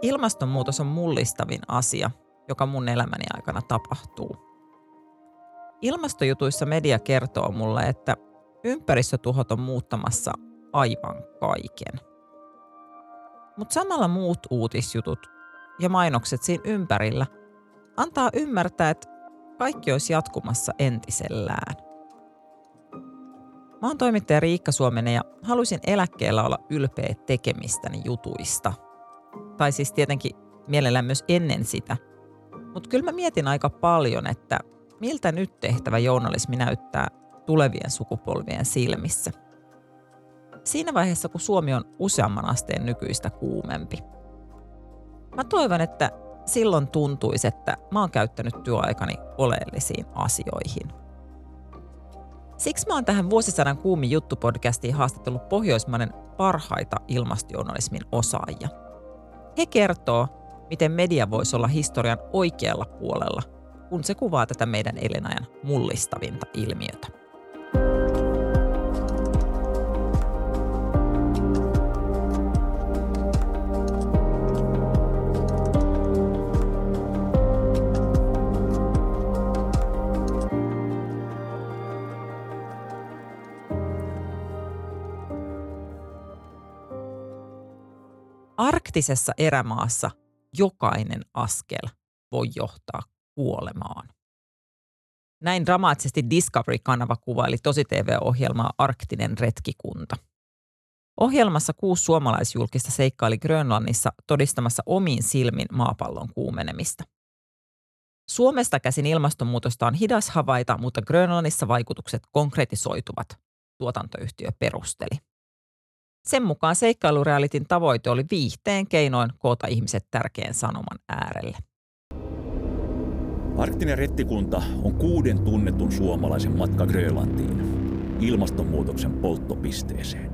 Ilmastonmuutos on mullistavin asia, joka mun elämäni aikana tapahtuu. Ilmastojutuissa media kertoo mulle, että ympäristötuhot on muuttamassa aivan kaiken. Mutta samalla muut uutisjutut ja mainokset siinä ympärillä antaa ymmärtää, että kaikki olisi jatkumassa entisellään. Mä oon toimittaja Riikka Suominen ja haluaisin eläkkeellä olla ylpeä tekemistäni jutuista. Tai siis tietenkin mielellään myös ennen sitä. Mutta kyllä mä mietin aika paljon, että miltä nyt tehtävä journalismi näyttää tulevien sukupolvien silmissä. Siinä vaiheessa, kun Suomi on useamman asteen nykyistä kuumempi. Mä toivon, että silloin tuntuisi, että mä oon käyttänyt työaikani oleellisiin asioihin. Siksi mä oon tähän vuosisadan kuumin juttu-podcastiin haastatellut Pohjoismaiden parhaita ilmastojournalismin osaajia. He kertoo, miten media voisi olla historian oikealla puolella, kun se kuvaa tätä meidän elinajan mullistavinta ilmiötä. Arktisessa erämaassa jokainen askel voi johtaa kuolemaan. Näin dramaattisesti Discovery-kanava kuvaili tosi-TV-ohjelmaa Arktinen retkikunta. Ohjelmassa 6 suomalaisjulkista seikkaili Grönlannissa todistamassa omiin silmin maapallon kuumenemista. Suomesta käsin ilmastonmuutosta on hidas havaita, mutta Grönlannissa vaikutukset konkretisoituvat, tuotantoyhtiö perusteli. Sen mukaan seikkailurealitin tavoite oli viihteen keinoin koota ihmiset tärkeän sanoman äärelle. Arktinen retkikunta on 6 tunnetun suomalaisen matka Grönlantiin, ilmastonmuutoksen polttopisteeseen.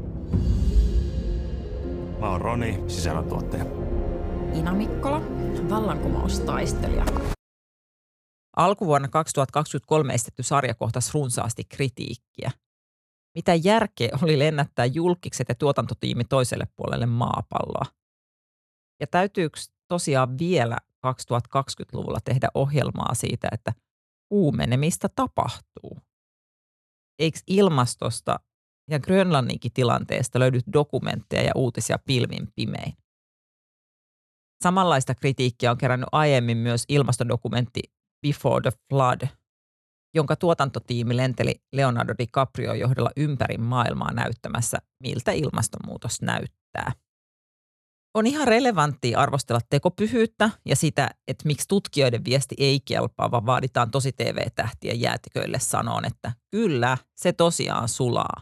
Mä oon Roni, sisällöntuottaja. Ina Mikkola, vallankumoustaistelija. Alkuvuonna 2023 esitetty sarja kohtasi runsaasti kritiikkiä. Mitä järkeä oli lennättää julkikset ja tuotantotiimi toiselle puolelle maapalloa? Ja täytyykö tosiaan vielä 2020-luvulla tehdä ohjelmaa siitä, että kuumenemista tapahtuu? Eikö ilmastosta ja Grönlanninkin tilanteesta löydy dokumentteja ja uutisia pilvin pimein? Samanlaista kritiikkiä on kerännyt aiemmin myös ilmastodokumentti Before the Flood, jonka tuotantotiimi lenteli Leonardo DiCaprio johdolla ympäri maailmaa näyttämässä, miltä ilmastonmuutos näyttää. On ihan relevanttia arvostella tekopyhyyttä ja sitä, että miksi tutkijoiden viesti ei kelpaa, vaan vaaditaan tosi TV-tähtien jäätiköille sanoon, että kyllä, se tosiaan sulaa.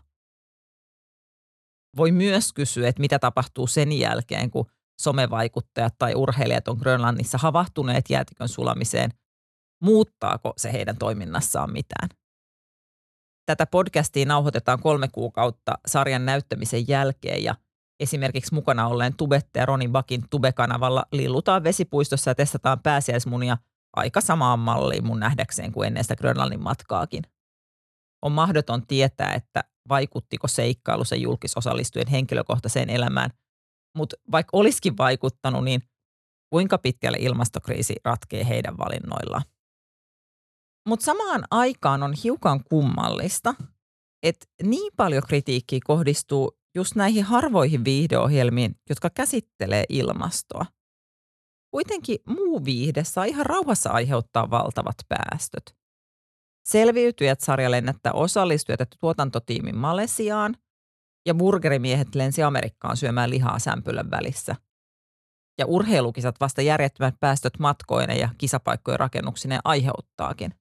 Voi myös kysyä, että mitä tapahtuu sen jälkeen, kun somevaikuttajat tai urheilijat on Grönlannissa havahtuneet jäätikön sulamiseen. Muuttaako se heidän toiminnassaan mitään? Tätä podcastia nauhoitetaan 3 kuukautta sarjan näyttämisen jälkeen ja esimerkiksi mukana olleen tubettaja Roni Bakin Tube-kanavalla lillutaan vesipuistossa ja testataan pääsiäismunia aika samaan malliin mun nähdäkseen kuin ennen sitä Grönlannin matkaakin. On mahdoton tietää, että vaikuttiko seikkailu sen julkisosallistujien henkilökohtaiseen elämään, mutta vaikka olisikin vaikuttanut, niin kuinka pitkälle ilmastokriisi ratkee heidän valinnoillaan? Mutta samaan aikaan on hiukan kummallista, että niin paljon kritiikkiä kohdistuu just näihin harvoihin viihdeohjelmiin, jotka käsittelee ilmastoa. Kuitenkin muu viihde saa ihan rauhassa aiheuttaa valtavat päästöt. Selviytyjät-sarja lennättää osallistujat ja tuotantotiimin Malesiaan ja burgerimiehet lensi Amerikkaan syömään lihaa sämpylän välissä. Ja urheilukisat vasta järjettömät päästöt matkoinen ja kisapaikkojen rakennuksineen aiheuttaakin.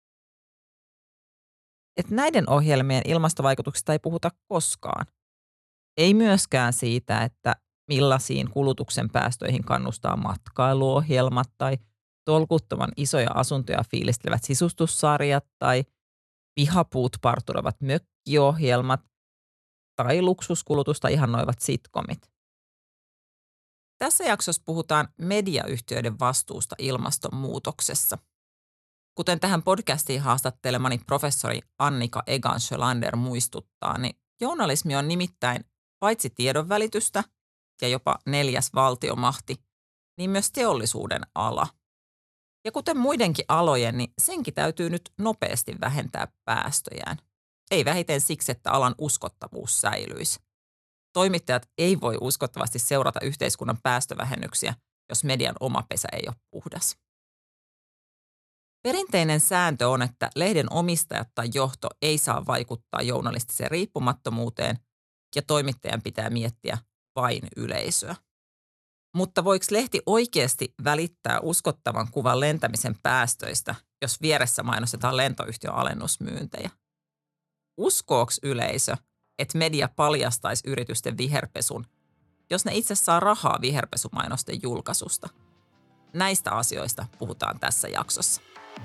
Että näiden ohjelmien ilmastovaikutuksista ei puhuta koskaan. Ei myöskään siitä, että millaisiin kulutuksen päästöihin kannustaa matkailuohjelmat tai tolkuttoman isoja asuntoja fiilistelevät sisustussarjat tai pihapuut parturoivat mökkiohjelmat tai luksuskulutusta ihannoivat sitcomit. Tässä jaksossa puhutaan mediayhtiöiden vastuusta ilmastonmuutoksessa. Kuten tähän podcastiin haastattelemani professori Annika Egan-Sjölander muistuttaa, niin journalismi on nimittäin paitsi tiedonvälitystä ja jopa 4. valtiomahti, niin myös teollisuuden ala. Ja kuten muidenkin alojen, niin senkin täytyy nyt nopeasti vähentää päästöjään. Ei vähiten siksi, että alan uskottavuus säilyisi. Toimittajat ei voi uskottavasti seurata yhteiskunnan päästövähennyksiä, jos median oma pesä ei ole puhdas. Perinteinen sääntö on, että lehden omistajat tai johto ei saa vaikuttaa journalistiseen riippumattomuuteen ja toimittajan pitää miettiä vain yleisöä. Mutta voiko lehti oikeasti välittää uskottavan kuvan lentämisen päästöistä, jos vieressä mainostetaan lentoyhtiön alennusmyyntejä? Uskooks yleisö, että media paljastaisi yritysten viherpesun, jos ne itse saa rahaa viherpesumainosten julkaisusta? Näistä asioista puhutaan tässä jaksossa.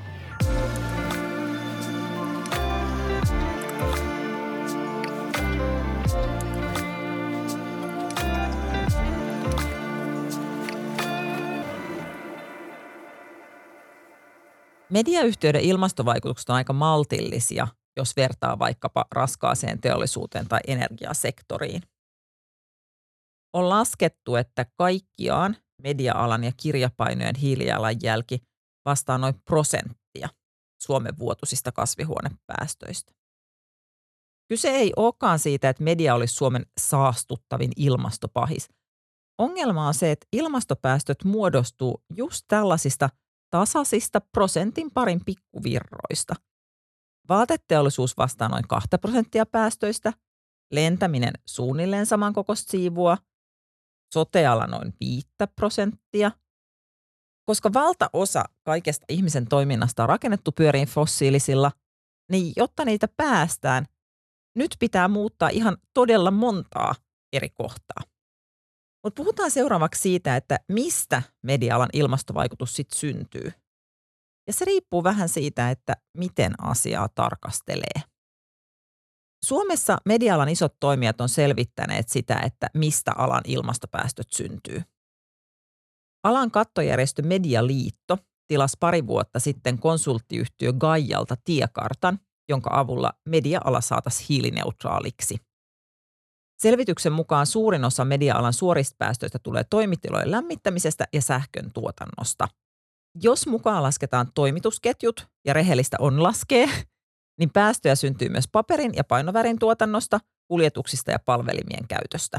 Mediayhtiöiden ilmastovaikutukset on aika maltillisia, jos vertaa vaikkapa raskaaseen teollisuuteen tai energiasektoriin. On laskettu, että kaikkiaan media-alan ja kirjapainojen hiilijalanjälki vastaa noin 1% Suomen vuotuisista kasvihuonepäästöistä. Kyse ei olekaan siitä, että media olisi Suomen saastuttavin ilmastopahis. Ongelma on se, että ilmastopäästöt muodostuu just tällaisista tasaisista prosentin parin pikkuvirroista. Vaateteollisuus vastaa noin 2% päästöistä, lentäminen suunnilleen samankokoista siivua, sote-ala noin 5%. Koska valtaosa kaikesta ihmisen toiminnasta on rakennettu pyöriin fossiilisilla, niin jotta niitä päästään, nyt pitää muuttaa ihan todella montaa eri kohtaa. Mutta puhutaan seuraavaksi siitä, että mistä media-alan ilmastovaikutus sitten syntyy. Ja se riippuu vähän siitä, että miten asiaa tarkastelee. Suomessa media-alan isot toimijat on selvittäneet sitä, että mistä alan ilmastopäästöt syntyy. Alan kattojärjestö Medialiitto tilasi pari vuotta sitten konsulttiyhtiö Gaialta tiekartan, jonka avulla media-ala saataisiin hiilineutraaliksi. Selvityksen mukaan suurin osa media-alan suorista päästöistä tulee toimitilojen lämmittämisestä ja sähkön tuotannosta. Jos mukaan lasketaan toimitusketjut ja rehellistä on laskee, niin päästöjä syntyy myös paperin ja painovärin tuotannosta, kuljetuksista ja palvelimien käytöstä.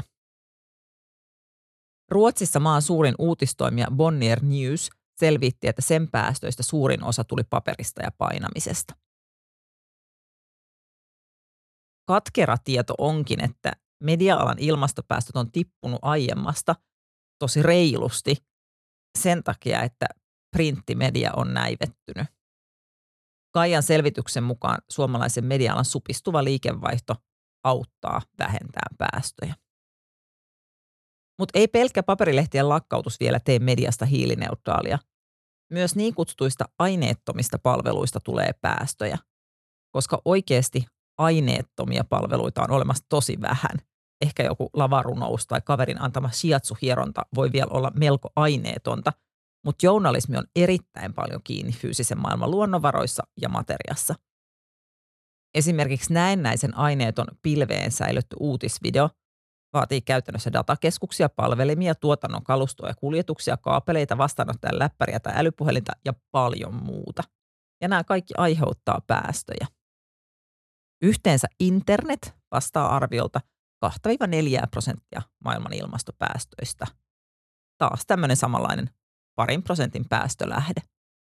Ruotsissa maan suurin uutistoimija Bonnier News selvitti, että sen päästöistä suurin osa tuli paperista ja painamisesta. Katkera tieto onkin, että media-alan ilmastopäästöt on tippunut aiemmasta tosi reilusti sen takia, että printtimedia on näivettynyt. Gaian selvityksen mukaan suomalaisen media-alan supistuva liikevaihto auttaa vähentämään päästöjä. Mutta ei pelkkä paperilehtien lakkautus vielä tee mediasta hiilineutraalia. Myös niin kutsutuista aineettomista palveluista tulee päästöjä, koska oikeasti aineettomia palveluita on olemassa tosi vähän. Ehkä joku lavarunous tai kaverin antama shiatsu-hieronta voi vielä olla melko aineetonta, mutta journalismi on erittäin paljon kiinni fyysisen maailman luonnonvaroissa ja materiassa. Esimerkiksi näennäisen aineeton pilveen säilytty uutisvideo vaatii käytännössä datakeskuksia, palvelimia, tuotannon kalustoa ja kuljetuksia, kaapeleita, vastaanottajan läppäriä tai älypuhelinta ja paljon muuta. Ja nämä kaikki aiheuttaa päästöjä. Yhteensä internet vastaa arviolta 2-4% maailman ilmastopäästöistä. Taas tämmöinen samanlainen 2% päästölähde.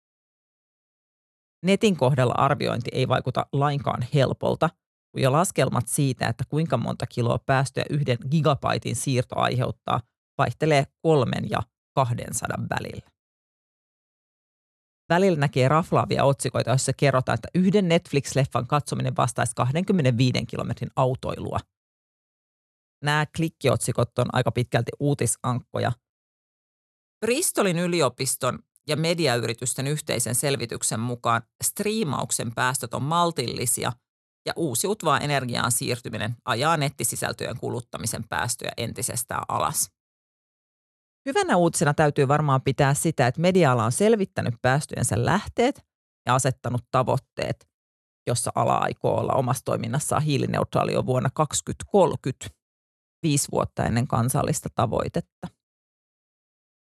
Netin kohdalla arviointi ei vaikuta lainkaan helpolta, kun jo laskelmat siitä, että kuinka monta kiloa päästöjä 1 gigabaitin siirto aiheuttaa, vaihtelee 3 ja 200 välillä. Välillä näkee raflaavia otsikoita, joissa kerrotaan, että yhden Netflix-leffan katsominen vastaisi 25 kilometrin autoilua. Nämä klikkiotsikot on aika pitkälti uutisankkoja. Bristolin yliopiston ja mediayritysten yhteisen selvityksen mukaan striimauksen päästöt on maltillisia ja uusiutuvaan energiaan siirtyminen ajaa nettisisältöjen kuluttamisen päästöjä entisestään alas. Hyvänä uutisena täytyy varmaan pitää sitä, että media-ala on selvittänyt päästöjensä lähteet ja asettanut tavoitteet, jossa ala aikoo olla omassa toiminnassaan hiilineutraali jo vuonna 2030, 5 vuotta ennen kansallista tavoitetta.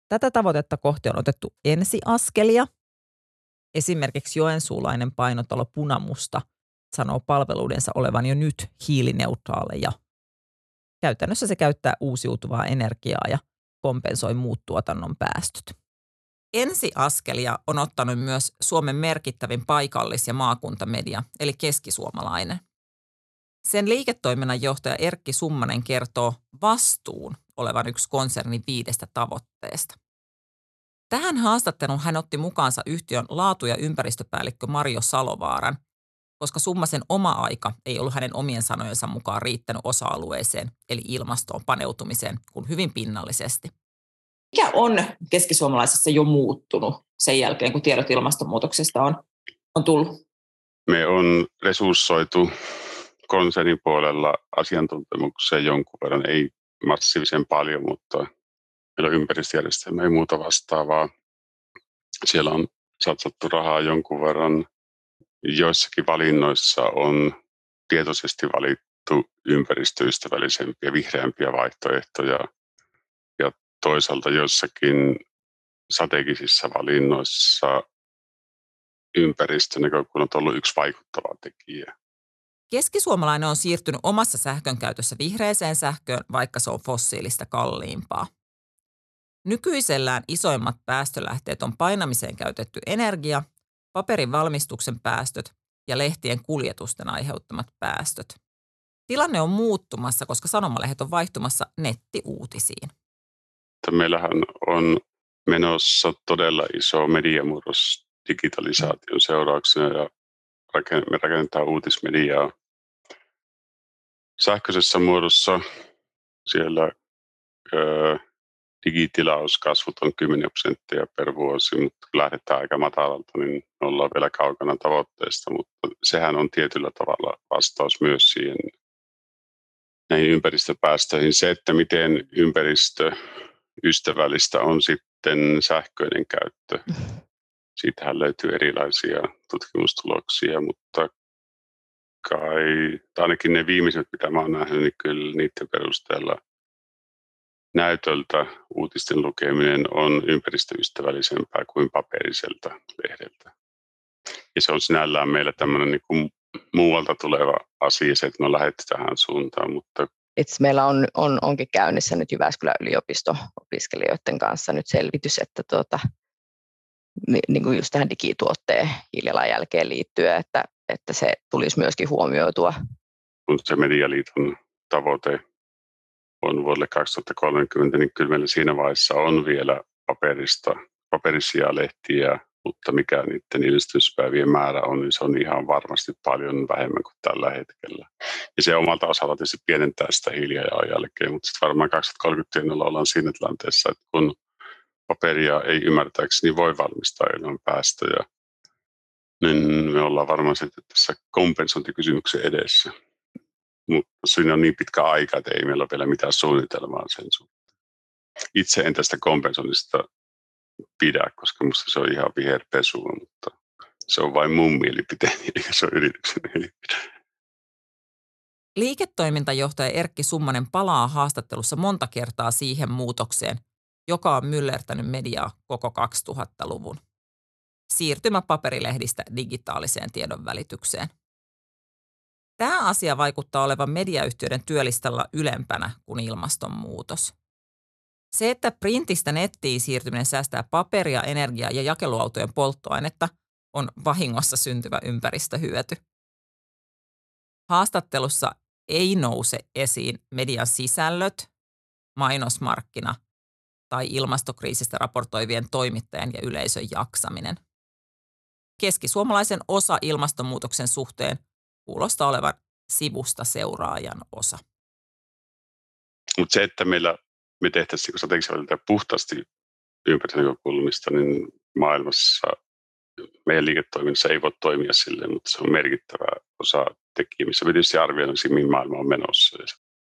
Tätä tavoitetta kohti on otettu ensiaskelia. Esimerkiksi joensuulainen painotalo Punamusta sanoo palveluidensa olevan jo nyt hiilineutraaleja. Käytännössä se käyttää uusiutuvaa energiaa ja kompensoi muut tuotannon päästöt. Ensiaskelia on ottanut myös Suomen merkittävin paikallis- ja maakuntamedia, eli Keskisuomalainen. Sen liiketoiminnan johtaja Erkki Summanen kertoo vastuun olevan yksi konsernin 5 tavoitteesta. Tähän haastatteluun hän otti mukaansa yhtiön laatu- ja ympäristöpäällikkö Marjo Salovaaran, koska Summasen oma aika ei ollut hänen omien sanojensa mukaan riittänyt osa-alueeseen, eli ilmastoon paneutumiseen, kuin hyvin pinnallisesti. Mikä on keskisuomalaisessa jo muuttunut sen jälkeen, kun tiedot ilmastonmuutoksesta on tullut? Me on resurssoitu konsernin puolella asiantuntemukseen jonkun verran, ei massiivisen paljon, mutta meillä on ympäristöjärjestelmä ei muuta vastaavaa. Siellä on satsattu rahaa jonkun verran. Joissakin valinnoissa on tietoisesti valittu ympäristöystävällisempiä, vihreämpiä vaihtoehtoja. Ja toisaalta joissakin strategisissa valinnoissa ympäristönäkökulmat on ollut yksi vaikuttava tekijä. Keskisuomalainen on siirtynyt omassa sähkönkäytössä vihreäseen sähköön, vaikka se on fossiilista kalliimpaa. Nykyisellään isoimmat päästölähteet on painamiseen käytetty energia, paperin valmistuksen päästöt ja lehtien kuljetusten aiheuttamat päästöt. Tilanne on muuttumassa, koska sanomalehdet on vaihtumassa nettiuutisiin. Meillähän on menossa todella iso mediamurros digitalisaation seurauksena ja me rakennetaan uutismediaa sähköisessä muodossa. Siellä digitilauskasvut on 10% per vuosi, mutta kun lähdetään aika matalalta, niin me ollaan vielä kaukana tavoitteesta, mutta sehän on tietyllä tavalla vastaus myös siihen näihin ympäristöpäästöihin. Se, että miten ympäristöystävällistä on sitten sähköinen käyttö. Siitähän löytyy erilaisia tutkimustuloksia, mutta ainakin ne viimeiset, mitä mä oon nähnyt, niin kyllä niiden perusteella näytöltä uutisten lukeminen on ympäristöystävällisempää kuin paperiselta lehdeltä. Ja se on sinällään meillä tämmöinen niin kuin muualta tuleva asia, se, että me on lähdetty tähän suuntaan. Mutta meillä onkin käynnissä nyt Jyväskylän yliopisto-opiskelijoiden kanssa nyt selvitys, että niin kuin just tähän digituotteen hiilijalanjälkeen liittyen, että se tulisi myöskin huomioitua. Kun se Medialiiton tavoite on vuodelle 2030, niin kyllä meillä siinä vaiheessa on vielä paperisia lehtiä, mutta mikä niiden ilmestyspäivien määrä on, niin se on ihan varmasti paljon vähemmän kuin tällä hetkellä. Ja se omalta osalta tietysti pienentää sitä hiilijalanjälkeä, mutta sitten varmaan 2030 ollaan siinä tilanteessa, että kun paperia ei ymmärtääkseni voi valmistaa ilman päästöjä, niin me ollaan varmaan sitten tässä kompensointikysymyksen edessä. Mutta siinä on niin pitkä aika, että ei meillä ole vielä mitään suunnitelmaa sen suhteen. Itse en tästä kompensoinnista pidä, koska minusta se on ihan viherpesua, mutta se on vain mun mielipiteeni, eikä se ole yrityksen mielipide. Liiketoimintajohtaja Erkki Summanen palaa haastattelussa monta kertaa siihen muutokseen, joka on myllertänyt mediaa koko 2000-luvun. Siirtymä paperilehdistä digitaaliseen tiedonvälitykseen. Tämä asia vaikuttaa olevan mediayhtiöiden työlistalla ylempänä kuin ilmastonmuutos. Se, että printistä nettiin siirtyminen säästää paperia, energiaa ja jakeluautojen polttoainetta, on vahingossa syntyvä ympäristöhyöty. Haastattelussa ei nouse esiin median sisällöt, mainosmarkkina tai ilmastokriisistä raportoivien toimittajien ja yleisön jaksaminen. Keskisuomalaisen osa ilmastonmuutoksen suhteen kuulostaa olevan sivusta seuraajan osa. Mutta se, että me tehtäisiin strategisia puhtaasti ympäristönäkökulmista, niin maailmassa meidän liiketoiminnassa ei voi toimia silleen, mutta se on merkittävä osa tekijä, missä me tietysti arvioidaan, mihin maailma on menossa.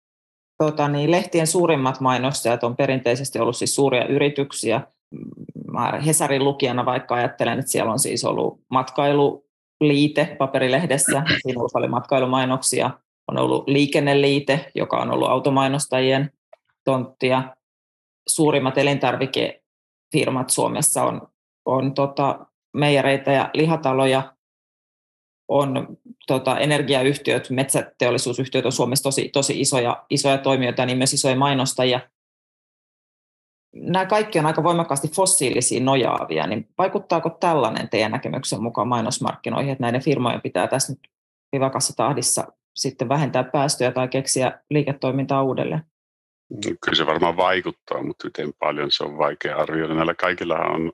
Lehtien suurimmat mainostajat on perinteisesti ollut siis suuria yrityksiä. Mä Hesarin lukijana vaikka ajattelen, että siellä on siis ollut matkailuliite paperilehdessä, siinä on paljon matkailumainoksia. On ollut liikenneliite, joka on ollut automainostajien tonttia. Suurimmat firmat Suomessa on meijereitä ja lihataloja, on energiayhtiöt, metsäteollisuusyhtiöt on Suomessa tosi isoja toimijoita, niin myös isoja mainostajia. Nämä kaikki on aika voimakkaasti fossiilisiin nojaavia, niin vaikuttaako tällainen teidän näkemyksen mukaan mainosmarkkinoihin, että näiden firmojen pitää tässä nyt rivakassa tahdissa sitten vähentää päästöjä tai keksiä liiketoimintaa uudelleen? Kyllä se varmaan vaikuttaa, mutta miten paljon se on vaikea arvioida. Näillä kaikillahan on,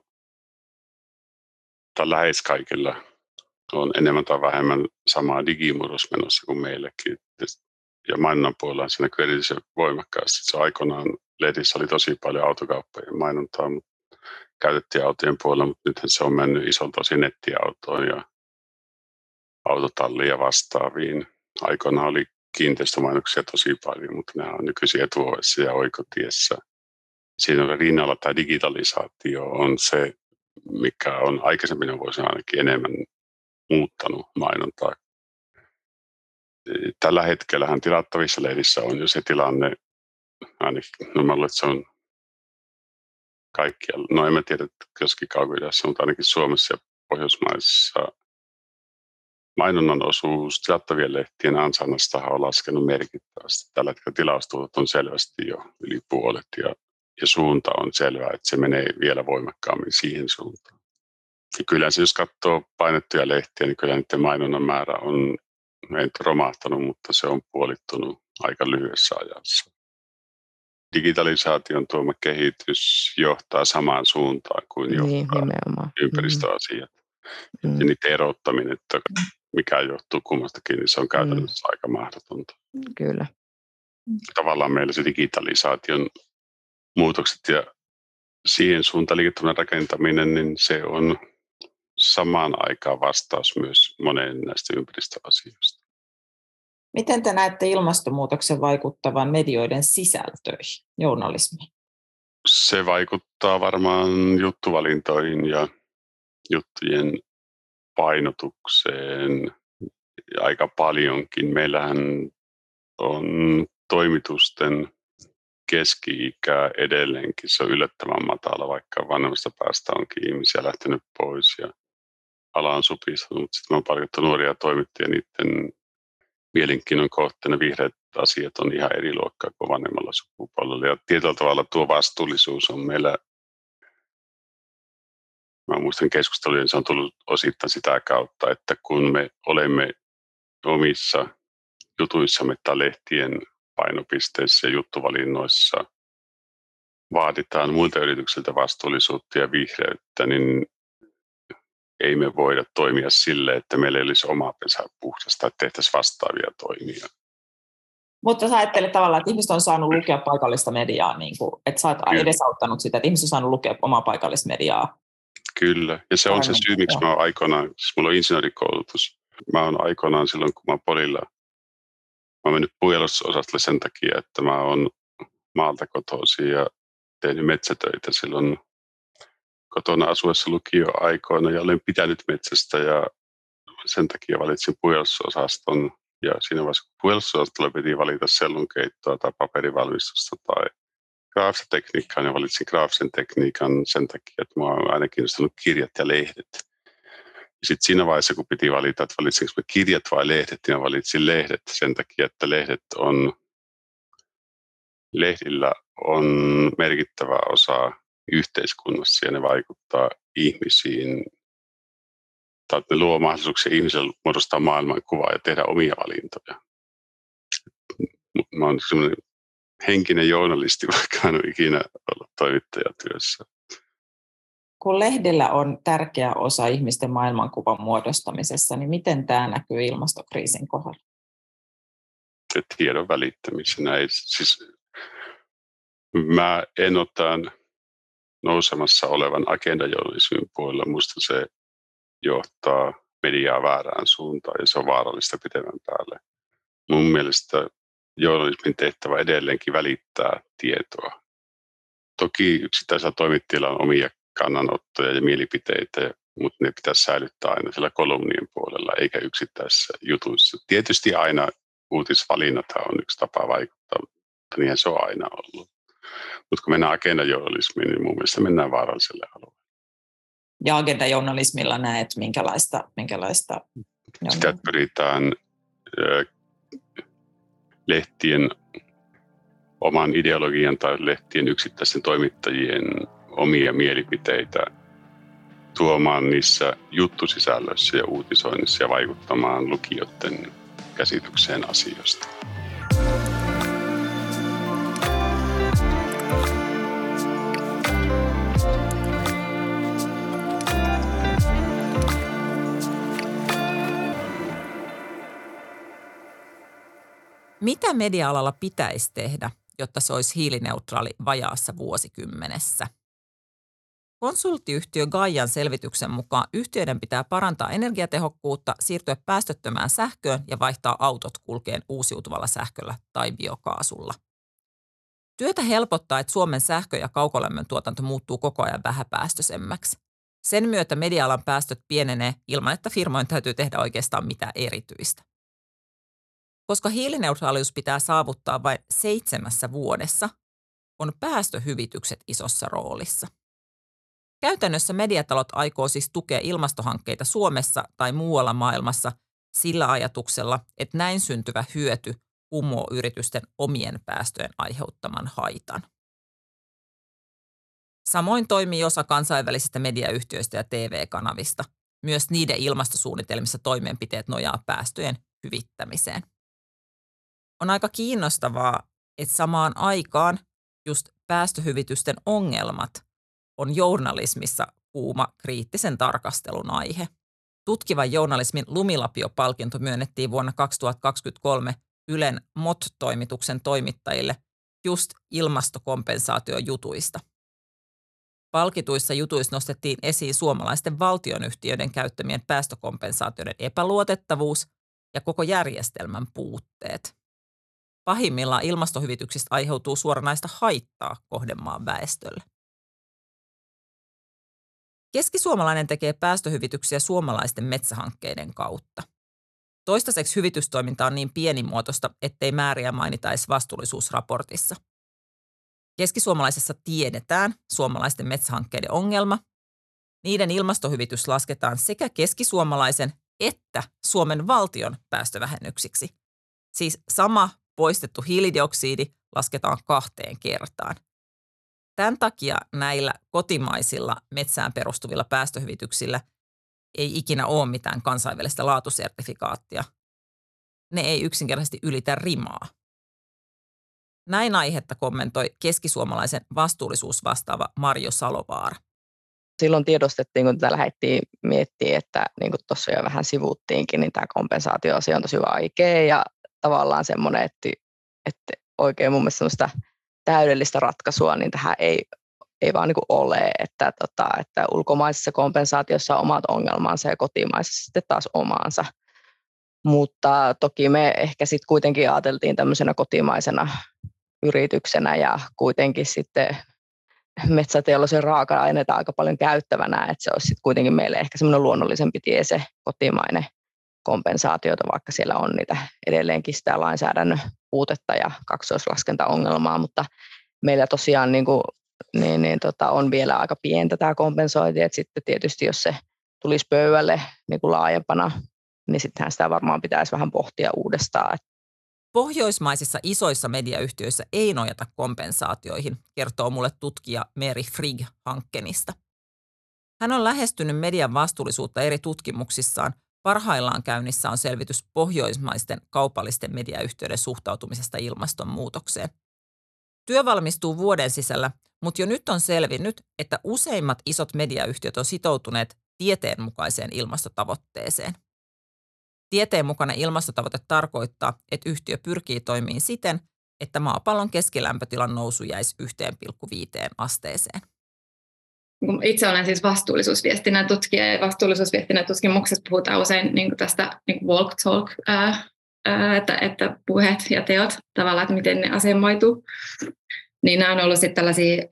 tai lähes kaikilla, on enemmän tai vähemmän samaa digimurros menossa kuin meilläkin. Ja mainonnan puolella se näkyy erityisen voimakkaasti. Se aikoinaan lehdissä oli tosi paljon autokauppojen mainontaa, mutta käytettiin autojen puolella, mutta nythän se on mennyt isolta osin nettiautoon ja autotalliin ja vastaaviin. Aikoinaan oli kiinteistömainoksia tosi paljon, mutta nämä on nykyisin Etuovessa ja Oikotiessä. Siinä rinnalla tämä digitalisaatio on se, mikä on aikaisemmin vuosina ainakin enemmän muuttanut mainontaa. Tällä hetkellähän tilattavissa lehdissä on jo se tilanne, ainakin no mä luulen, että se on kaikkialla. No en mä tiedä, että keskikaukojassa, mutta ainakin Suomessa ja Pohjoismaissa mainonnan osuus tilattavien lehtien ansainnasta on laskenut merkittävästi. Tällä hetkellä tilaustuotot on selvästi jo yli puolet ja suunta on selvää, että se menee vielä voimakkaammin siihen suuntaan. Ja kyllä se, jos katsoo painettuja lehtiä, niin kyllä niiden mainonnan määrä on ei romahtanut, mutta se on puolittunut aika lyhyessä ajassa. Digitalisaation tuoma kehitys johtaa samaan suuntaan kuin johtaa ympäristöasiat. Ja niiden erottaminen, että mikä johtuu kummastakin, niin se on käytännössä aika mahdotonta. Kyllä. Tavallaan meillä se digitalisaation muutokset ja siihen suuntaan liiketoiminnan rakentaminen, niin se on samaan aikaan vastaus myös moneen näistä ympäristöasioista. Miten te näette ilmastonmuutoksen vaikuttavan medioiden sisältöihin, journalismiin? Se vaikuttaa varmaan juttuvalintoihin ja juttujen painotukseen aika paljonkin. Meillähän on toimitusten keski-ikä edelleenkin, se on yllättävän matala, vaikka vanhemmasta päästä onkin ihmisiä lähtenyt pois ja ala on supistunut. Sitten on palkattu nuoria toimittajia, niiden mielenkiinnon kohteena vihreät asiat on ihan eri luokkaa kuin vanhemmalla sukupolvella. Ja tietyllä tavalla tuo vastuullisuus on meillä, mä muistan keskustelujen, se on tullut osittain sitä kautta, että kun me olemme omissa jutuissamme tai lehtien painopisteissä ja juttuvalinnoissa vaaditaan muilta yrityksiltä vastuullisuutta ja vihreyttä, niin ei me voida toimia sille, että meillä ei olisi omaa pesää puhdasta, että tehtäisiin vastaavia toimia. Mutta sä ajattelet tavallaan, että ihmiset on saanut lukea paikallista mediaa, niin kuin, että sä oot edesauttanut sitä, että ihmiset on saanut lukea omaa paikallista mediaa. Kyllä, ja se on se syy, miksi mä oon aikoinaan, siis mulla on insinöörikoulutus. Mä oon aikoinaan silloin, kun mä oon Polilla, mä oon mennyt puolustusosastolle sen takia, että mä oon maalta kotoisin ja tehnyt metsätöitä silloin kotona asuessa lukioaikoina ja olen pitänyt metsästä ja sen takia valitsin puolustusosaston. Ja siinä vaiheessa, kun puolustusosastolla piti valita sellunkeittoa tai paperivalmistusta tai graafista tekniikkaa, niin valitsin graafisen tekniikan sen takia, että minua on aina kiinnostanut kirjat ja lehdet. Ja sitten siinä vaiheessa, kun piti valita, että valitsinko mä kirjat vai lehdet, niin mä valitsin lehdet sen takia, että lehdillä on merkittävä osa yhteiskunnassa ja ne vaikuttaa ihmisiin, tai ne luo mahdollisuuksia ihmiselle muodostaa maailmankuvaa ja tehdä omia valintoja. Mä oon semmoinen henkinen journalisti, vaikka en ole ikinä ollut toimittajatyössä. Kun lehdellä on tärkeä osa ihmisten maailmankuvan muodostamisessa, niin miten tämä näkyy ilmastokriisin kohdalla? Tiedon välittämisenä. Siis, mä en ole tämän nousemassa olevan agendajournalismin puolella. Musta se johtaa mediaa väärään suuntaan ja se on vaarallista pitemmän päälle. Mun mielestä journalismin tehtävä edelleenkin välittää tietoa. Toki yksittäisellä toimittajilla on omia kannanottoja ja mielipiteitä, mutta ne pitäisi säilyttää aina siellä kolumnien puolella eikä yksittäisissä jutuissa. Tietysti aina uutisvalinnat on yksi tapa vaikuttaa, mutta niinhän se on aina ollut. Mutta kun mennään agendajournalismiin, niin mun mielestä mennään vaaralliselle alueelle. Ja agendajournalismilla näet, minkälaista sitä pyritään lehtien oman ideologian tai lehtien yksittäisten toimittajien omia mielipiteitä tuomaan niissä juttusisällöissä ja uutisoinnissa ja vaikuttamaan lukijoiden käsitykseen asioista. Mitä media-alalla pitäisi tehdä, jotta se olisi hiilineutraali vajaassa vuosikymmenessä? Konsulttiyhtiö Gaian selvityksen mukaan yhtiöiden pitää parantaa energiatehokkuutta, siirtyä päästöttömään sähköön ja vaihtaa autot kulkeen uusiutuvalla sähköllä tai biokaasulla. Työtä helpottaa, että Suomen sähkö- ja kaukolämmön tuotanto muuttuu koko ajan vähäpäästöisemmäksi. Sen myötä media-alan päästöt pienenee ilman, että firmojen täytyy tehdä oikeastaan mitään erityistä. Koska hiilineutraalius pitää saavuttaa vain 7 vuodessa, on päästöhyvitykset isossa roolissa. Käytännössä mediatalot aikoo siis tukea ilmastohankkeita Suomessa tai muualla maailmassa sillä ajatuksella, että näin syntyvä hyöty kumoo yritysten omien päästöjen aiheuttaman haitan. Samoin toimii osa kansainvälisistä mediayhtiöistä ja TV-kanavista. Myös niiden ilmastosuunnitelmissa toimenpiteet nojaa päästöjen hyvittämiseen. On aika kiinnostavaa, että samaan aikaan just päästöhyvitysten ongelmat on journalismissa kuuma kriittisen tarkastelun aihe. Tutkivan journalismin Lumilapio-palkinto myönnettiin vuonna 2023 Ylen MOT-toimituksen toimittajille just ilmastokompensaatiojutuista. Palkituissa jutuissa nostettiin esiin suomalaisten valtionyhtiöiden käyttämien päästökompensaatioiden epäluotettavuus ja koko järjestelmän puutteet. Pahimmillaan ilmastohyvityksistä aiheutuu suoranaista haittaa kohdemaan väestölle. Keskisuomalainen tekee päästöhyvityksiä suomalaisten metsähankkeiden kautta. Toistaiseksi hyvitystoiminta on niin pienimuotoista, ettei määriä mainita edes vastuullisuusraportissa. Keskisuomalaisessa tiedetään suomalaisten metsähankkeiden ongelma. Niiden ilmastohyvitys lasketaan sekä keskisuomalaisen että Suomen valtion päästövähennyksiksi. Siis sama poistettu hiilidioksidi lasketaan 2 kertaan. Tämän takia näillä kotimaisilla metsään perustuvilla päästöhyvityksillä ei ikinä ole mitään kansainvälistä laatusertifikaattia. Ne ei yksinkertaisesti ylitä rimaa. Näin aihetta kommentoi keskisuomalaisen vastuullisuusvastaava Marjo Salovaara. Silloin tiedostettiin, kun tätä lähdettiin miettimään, että niin kuin tuossa jo vähän sivuttiinkin, niin tämä kompensaatioasia on tosi vaikea ja tavallaan semmoinen, että oikein mun mielestä semmoista täydellistä ratkaisua, niin tähän ei vaan niin kuin ole, että ulkomaisessa kompensaatiossa on omat ongelmansa ja kotimaisessa sitten taas omaansa. Mutta toki me ehkä sitten kuitenkin ajateltiin tämmöisenä kotimaisena yrityksenä ja kuitenkin sitten metsäteollisen raaka-aineita aika paljon käyttävänä, että se olisi sitten kuitenkin meille ehkä semmoinen luonnollisempi tie se kotimainen kompensaatiota, vaikka siellä on niitä edelleenkin sitä lainsäädännön puutetta ja kaksoislaskentaongelmaa, mutta meillä tosiaan on vielä aika pientä tämä kompensointi, että sitten tietysti jos se tulisi pöydälle niin kuin laajempana, niin sittenhän sitä varmaan pitäisi vähän pohtia uudestaan. Pohjoismaisissa isoissa mediayhtiöissä ei nojata kompensaatioihin, kertoo mulle tutkija Meri Frigg Hankkenista. Hän on lähestynyt median vastuullisuutta eri tutkimuksissaan. Parhaillaan käynnissä on selvitys pohjoismaisten kaupallisten mediayhtiöiden suhtautumisesta ilmastonmuutokseen. Työ valmistuu vuoden sisällä, mutta jo nyt on selvinnyt, että useimmat isot mediayhtiöt on sitoutuneet tieteenmukaiseen ilmastotavoitteeseen. Tieteenmukainen ilmastotavoite tarkoittaa, että yhtiö pyrkii toimimaan siten, että maapallon keskilämpötilan nousu jäisi 1,5 asteeseen. Itse olen siis vastuullisuusviestinnän tutkija ja vastuullisuusviestinnän tutkimuksessa puhutaan usein niin kuin tästä niin kuin walk talk, että puheet ja teot tavallaan, että miten ne asemoituu. Niin nämä on ollut sitten tällaisia,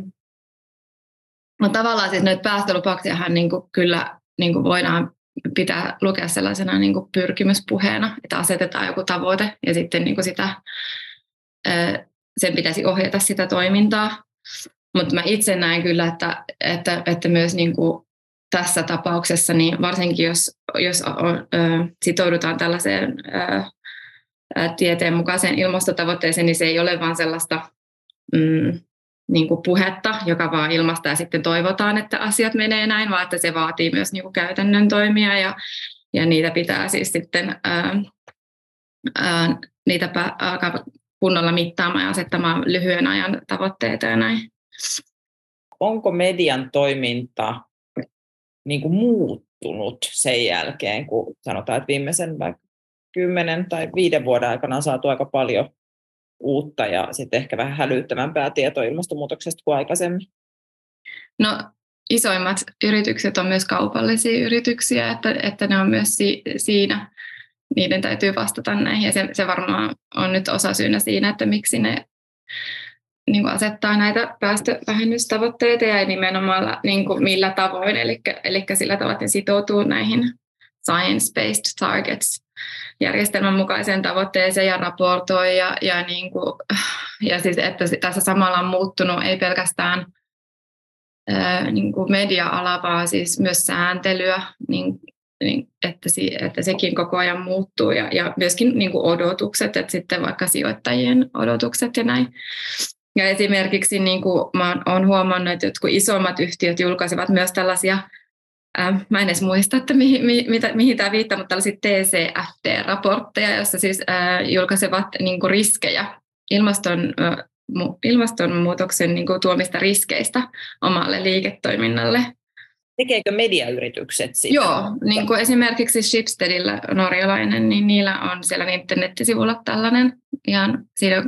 no tavallaan siis näitä päästölupauksia niin kuin kyllä niin kuin voidaan pitää lukea sellaisena niin kuin pyrkimyspuheena, että asetetaan joku tavoite ja sitten niin kuin sitä sen pitäisi ohjata sitä toimintaa. Mutta mä itse näen kyllä, että myös niin kuin tässä tapauksessa, niin varsinkin jos sitoudutaan tällaiseen tieteen mukaiseen ilmastotavoitteeseen, niin se ei ole vaan sellaista niin kuin puhetta, joka vaan ilmaista ja sitten toivotaan, että asiat menee näin, vaan että se vaatii myös niin kuin käytännön toimia ja niitä pitää siis sitten niitä alkaa kunnolla mittaamaan ja asettamaan lyhyen ajan tavoitteita ja näin. Onko median toiminta niin kuin muuttunut sen jälkeen, kun sanotaan, että viimeisen 10 tai 5 vuoden aikana on saatu aika paljon uutta ja sitten ehkä vähän hälyttävämpää tietoa ilmastonmuutoksesta kuin aikaisemmin? No, isoimmat yritykset on myös kaupallisia yrityksiä, että ne on myös siinä. Niiden täytyy vastata näihin ja se varmaan on nyt osasyynä siinä, että miksi ne niin kuin asettaa näitä päästövähennystavoitteita ja nimenomaan niin kuin millä tavoin, eli sillä tavalla, että ne sitoutuu näihin science-based targets järjestelmän mukaiseen tavoitteeseen ja raportoi ja siis, että tässä samalla on muuttunut ei pelkästään niin kuin media-ala, vaan siis myös sääntelyä, että sekin koko ajan muuttuu ja myöskin niin kuin odotukset, että sitten vaikka sijoittajien odotukset ja näin. Ja esimerkiksi niin kuin mä olen huomannut, että jotkut isommat yhtiöt julkaisevat myös tällaisia, mä en edes muista, että mihin tämä viittaa, mutta tällaisia TCFD-raportteja, joissa siis julkaisevat niin kuin riskejä, ilmastonmuutoksen niin kuin tuomista riskeistä omalle liiketoiminnalle. Tekeekö mediayritykset sitä? Joo, niin kuin esimerkiksi Schibstedillä norjalainen, niin niillä on siellä internettisivulla tällainen, ihan siinä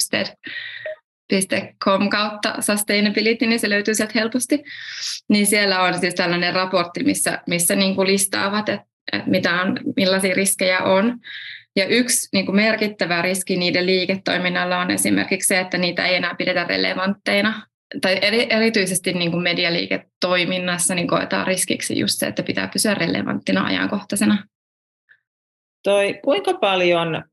Schibsted.com kautta sustainability, niin se löytyy sieltä helposti. Niin siellä on siis tällainen raportti, missä niin kuin listaavat, että millaisia riskejä on. Ja yksi niin kuin merkittävä riski niiden liiketoiminnalla on esimerkiksi se, että niitä ei enää pidetä relevantteina. Tai erityisesti niin kuin medialiiketoiminnassa niin koetaan riskiksi just se, että pitää pysyä relevanttina ajankohtaisena. Kuinka paljon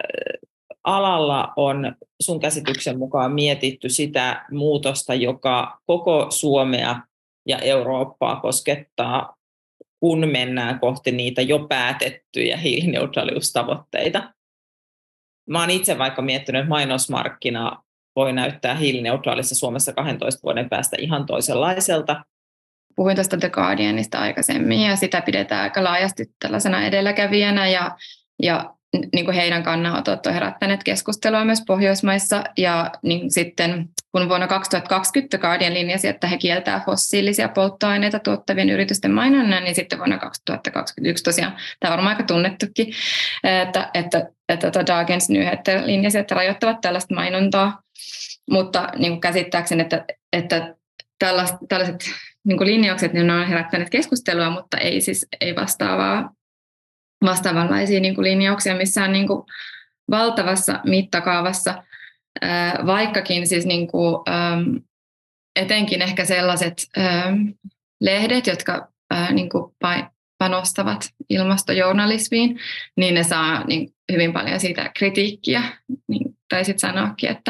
alalla on sun käsityksen mukaan mietitty sitä muutosta, joka koko Suomea ja Eurooppaa koskettaa, kun mennään kohti niitä jo päätettyjä hiilineutraaliustavoitteita? Mä oon itse vaikka miettinyt, että mainosmarkkina voi näyttää hiilineutraalissa Suomessa 12 vuoden päästä ihan toisenlaiselta. Puhuin tuosta The Guardianista aikaisemmin ja sitä pidetään aika laajasti tällaisena edelläkävijänä ja niin kuin heidän kannanotot on herättäneet keskustelua myös Pohjoismaissa ja niin sitten kun vuonna 2020 The Guardian linjasi, että he kieltää fossiilisia polttoaineita tuottavien yritysten mainonnan, niin sitten vuonna 2021 tosiaan, tämä on varmaan aika tunnettukin, että Dagens Nyheter linjasi, että rajoittavat tällaista mainontaa, mutta niin kuin käsittääkseni, että tällaiset niin kuin linjaukset niin on herättäneet keskustelua, mutta ei vastaavanlaisia niin kuin linjauksia missään niin kuin valtavassa mittakaavassa, vaikkakin siis niin kuin, etenkin ehkä sellaiset lehdet, jotka niin kuin panostavat ilmastojournalismiin, niin ne saa niin hyvin paljon siitä kritiikkiä, niin taisit sanoakin, että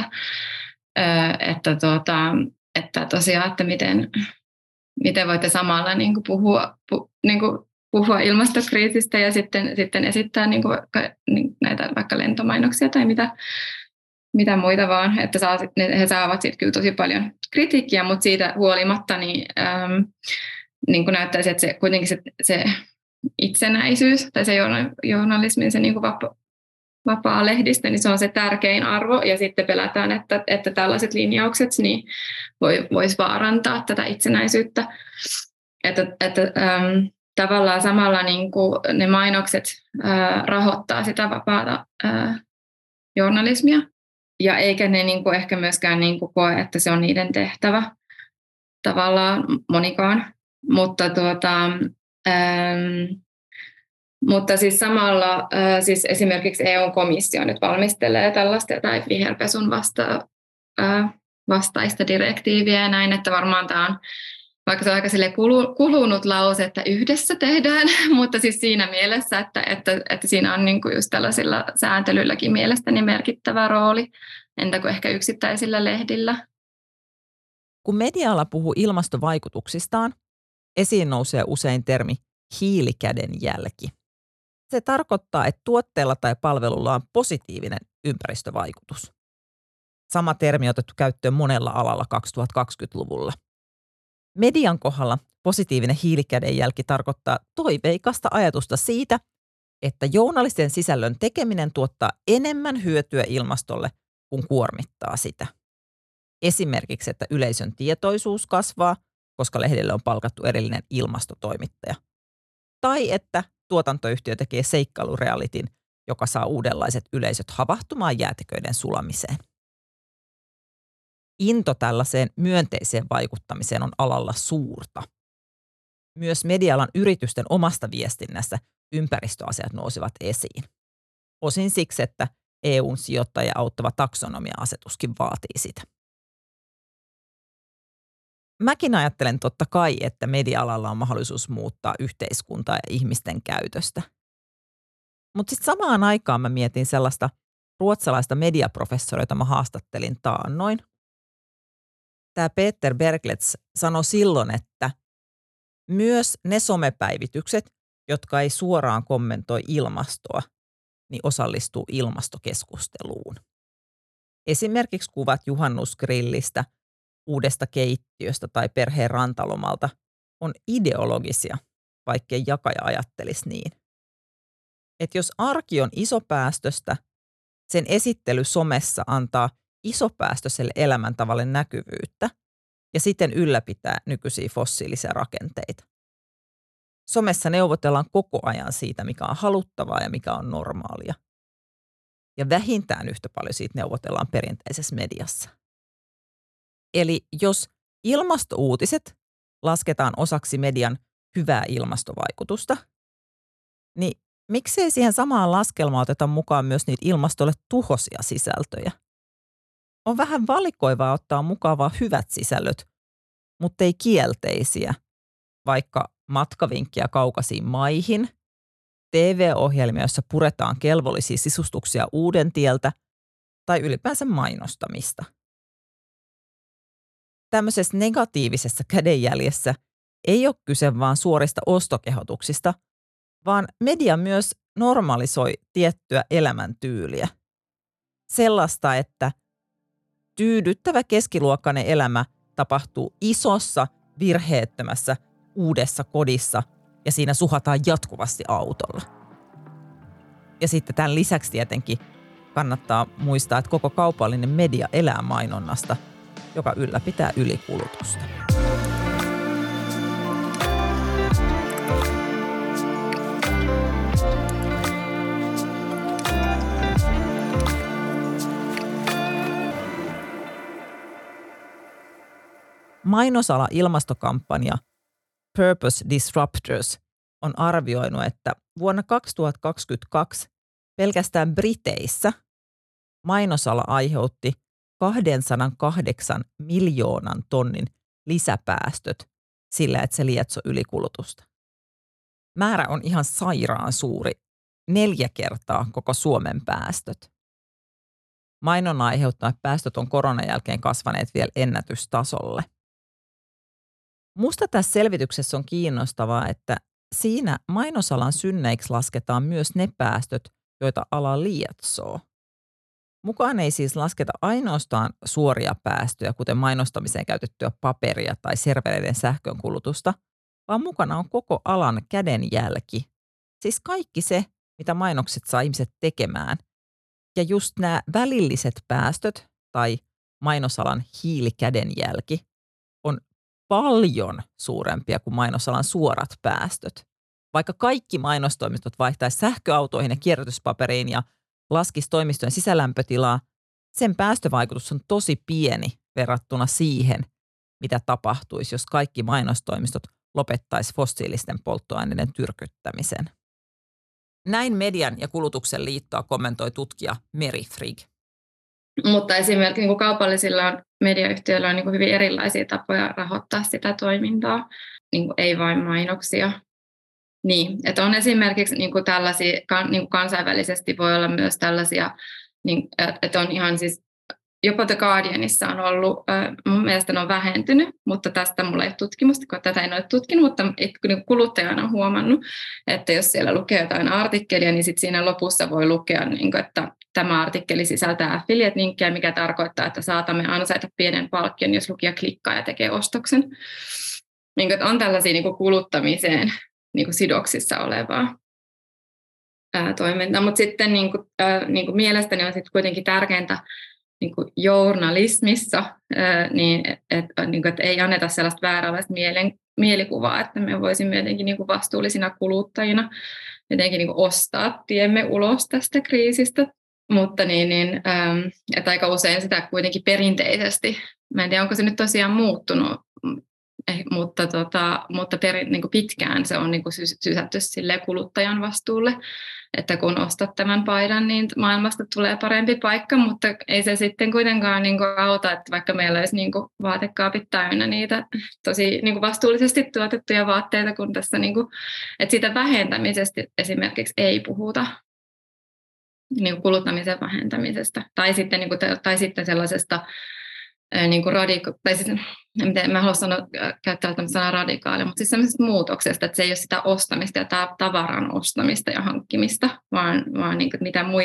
tosiaan, että miten voitte samalla niin kuin puhua ilmastokriisistä ja sitten esittää niin kuin näitä vaikka lentomainoksia tai mitä muita vaan, että he saavat siitä kyllä tosi paljon kritiikkiä, mutta siitä huolimatta niin kuin näyttäisi, että se kuitenkin se itsenäisyys tai se journalismin se niin kuin vapaa lehdistö, niin se on se tärkein arvo ja sitten pelätään, että tällaiset linjaukset niin vois vaarantaa tätä itsenäisyyttä, että tavallaan samalla niin kuin ne mainokset rahoittaa sitä vapaata journalismia, ja eikä ne niin kuin ehkä myöskään niin kuin koe, että se on niiden tehtävä tavallaan monikaan. Mutta siis samalla siis esimerkiksi EU-komissio nyt valmistelee tällaista tai viherpesun vastaista direktiiviä ja näin, että varmaan tämä on, vaikka se on aika kulunut lause, että yhdessä tehdään, mutta siis siinä mielessä, että siinä on niin kuin just tällaisilla sääntelylläkin mielestäni merkittävä rooli entä kuin ehkä yksittäisillä lehdillä. Kun media-ala puhuu ilmastovaikutuksistaan, esiin nousee usein termi hiilikädenjälki. Se tarkoittaa, että tuotteella tai palvelulla on positiivinen ympäristövaikutus. Sama termi on otettu käyttöön monella alalla 2020-luvulla. Median kohdalla positiivinen hiilikädenjälki tarkoittaa toiveikasta ajatusta siitä, että journalistisen sisällön tekeminen tuottaa enemmän hyötyä ilmastolle kuin kuormittaa sitä. Esimerkiksi, että yleisön tietoisuus kasvaa, koska lehdelle on palkattu erillinen ilmastotoimittaja. Tai että tuotantoyhtiö tekee seikkailurealitin, joka saa uudenlaiset yleisöt havahtumaan jäätiköiden sulamiseen. Into tällaiseen myönteiseen vaikuttamiseen on alalla suurta. Myös media-alan yritysten omasta viestinnässä ympäristöasiat nousivat esiin. Osin siksi, että EU:n sijoittajia auttava taksonomia-asetuskin vaatii sitä. Mäkin ajattelen totta kai, että media-alalla on mahdollisuus muuttaa yhteiskuntaa ja ihmisten käytöstä. Mutta sitten samaan aikaan mä mietin sellaista ruotsalaista mediaprofessoria, jota mä haastattelin taannoin. Tämä Peter Berglets sanoi silloin, että myös ne somepäivitykset, jotka ei suoraan kommentoi ilmastoa, niin osallistuu ilmastokeskusteluun. Esimerkiksi kuvat juhannusgrillistä, uudesta keittiöstä tai perheen rantalomalta on ideologisia, vaikkei jakaja ajattelisi niin. Että jos arki on isopäästöstä, sen esittely somessa antaa isopäästöiselle elämäntavalle näkyvyyttä ja siten ylläpitää nykyisiä fossiilisia rakenteita. Somessa neuvotellaan koko ajan siitä, mikä on haluttavaa ja mikä on normaalia. Ja vähintään yhtä paljon siitä neuvotellaan perinteisessä mediassa. Eli jos ilmastouutiset lasketaan osaksi median hyvää ilmastovaikutusta, niin miksei siihen samaan laskelmaan oteta mukaan myös niitä ilmastolle tuhoisia sisältöjä? On vähän valikoivaa ottaa mukaan vaan hyvät sisällöt, mutta ei kielteisiä, vaikka matkavinkkiä kaukaisiin maihin, TV-ohjelmia, joissa puretaan kelvollisia sisustuksia Uudentieltä tai ylipäänsä mainostamista. Tämmöisessä negatiivisessa kädenjäljessä ei ole kyse vaan suorista ostokehotuksista, vaan media myös normalisoi tiettyä elämäntyyliä. Sellaista, että tyydyttävä keskiluokkainen elämä tapahtuu isossa, virheettömässä, uudessa kodissa ja siinä suhataan jatkuvasti autolla. Ja sitten tämän lisäksi tietenkin kannattaa muistaa, että koko kaupallinen media elää mainonnasta, joka ylläpitää ylikulutusta. Mainosala ilmastokampanja Purpose Disruptors on arvioinut, että vuonna 2022 pelkästään Briteissä mainosala aiheutti 208 miljoonan tonnin lisäpäästöt sillä, että se lietsoi ylikulutusta. Määrä on ihan sairaan suuri, 4 kertaa koko Suomen päästöt. Mainonnan aiheuttamat päästöt on koronan jälkeen kasvaneet vielä ennätystasolle. Musta tässä selvityksessä on kiinnostavaa, että siinä mainosalan synneiksi lasketaan myös ne päästöt, joita ala lietsoo. Mukaan ei siis lasketa ainoastaan suoria päästöjä, kuten mainostamiseen käytettyä paperia tai servereiden sähkönkulutusta, vaan mukana on koko alan kädenjälki. Siis kaikki se, mitä mainokset saa ihmiset tekemään. Ja just nämä välilliset päästöt tai mainosalan hiilikädenjälki on paljon suurempia kuin mainosalan suorat päästöt. Vaikka kaikki mainostoimistot vaihtaisi sähköautoihin ja kierrätyspaperiin ja laskisi toimistojen sisälämpötilaa, sen päästövaikutus on tosi pieni verrattuna siihen, mitä tapahtuisi, jos kaikki mainostoimistot lopettaisi fossiilisten polttoaineiden tyrkyttämisen. Näin Median ja kulutuksen liittoa kommentoi tutkija Meri Frigg. Mutta esimerkiksi niin kuin kaupallisilla mediayhtiöillä on niin kuin hyvin erilaisia tapoja rahoittaa sitä toimintaa, niin kuin ei vain mainoksia. Niin, että on esimerkiksi niin kuin tällaisia, niin kuin kansainvälisesti voi olla myös tällaisia, niin, että on ihan siis jopa The Guardianissa on ollut, mun mielestä ne on vähentynyt, mutta tästä mulla ei ole tutkimusta, kun tätä en ole tutkinut, mutta kuluttajana on huomannut, että jos siellä lukee jotain artikkelia, niin sit siinä lopussa voi lukea, niin kuin, että tämä artikkeli sisältää affiliate-linkkejä, mikä tarkoittaa, että saatamme ansaita pienen palkkion, jos lukija klikkaa ja tekee ostoksen. Niin kuin, että on tällaisia niin kuin kuluttamiseen niin kuin sidoksissa olevaa toimintaa, mutta sitten niin kuin mielestäni on sitten kuitenkin tärkeintä niin kuin journalismissa, niin että ei anneta sellaista vääränlaista mielikuvaa, että me voisimme jotenkin niin kuin vastuullisina kuluttajina jotenkin niin kuin ostaa tiemme ulos tästä kriisistä, mutta että aika usein sitä kuitenkin perinteisesti, mä en tiedä onko se nyt tosiaan muuttunut, mutta niin kuin pitkään se on niin kuin sysätty sille kuluttajan vastuulle, että kun ostat tämän paidan, niin maailmasta tulee parempi paikka, mutta ei se sitten kuitenkaan niin kuin auta, että vaikka meillä olisi niin kuin vaatekaapit täynnä niitä tosi niin kuin vastuullisesti tuotettuja vaatteita, kun tässä niin kuin, että siitä vähentämisestä esimerkiksi ei puhuta, niin kuin kuluttamisen vähentämisestä, tai sitten sellaisesta niin kuin tai siis, mä haluan käyttää tämmöistä sanaa radikaalia, mutta siis sellaisesta muutoksesta, että se ei ole sitä ostamista ja tavaran ostamista ja hankkimista, vaan niin kuin